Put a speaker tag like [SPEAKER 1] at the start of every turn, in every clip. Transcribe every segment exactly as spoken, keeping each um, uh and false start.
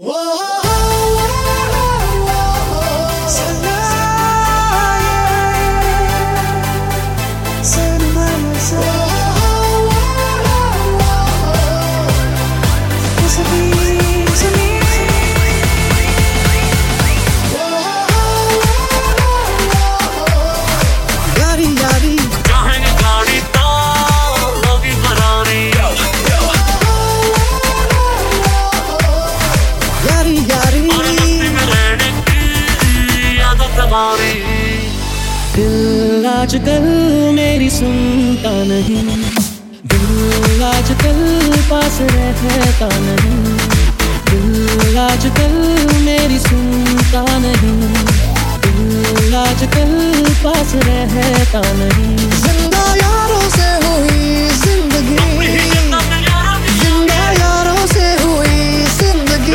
[SPEAKER 1] दिल आजकल मेरी सुनता नहीं, दिल आजकल पास रहता नहीं, दिल आजकल मेरी सुनता नहीं, दिल आजकल पास रहता नहीं।
[SPEAKER 2] जिंदा यारों से हुई जिंदगी, जिंदा यारों से हुई जिंदगी।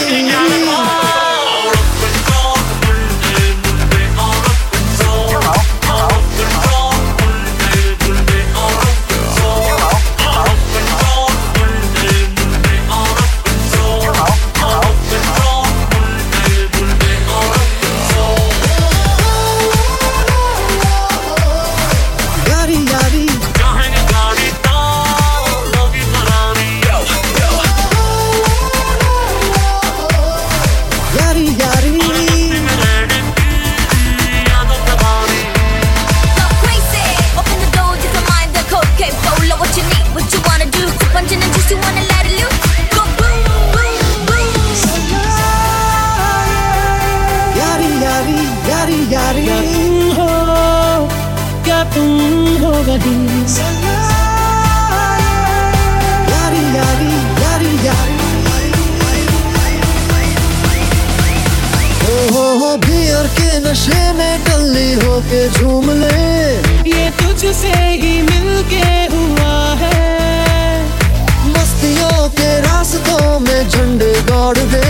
[SPEAKER 1] यारी तुम हो, क्या तुम हो वही?
[SPEAKER 2] यारी यारी यारी यारी ओ हो हो बियर के नशे में टल्ली होके झूम ले,
[SPEAKER 1] ये तुझसे ही मिलके हुआ है।
[SPEAKER 2] मस्तियों के रास्तों में झंडे गाड़ दे,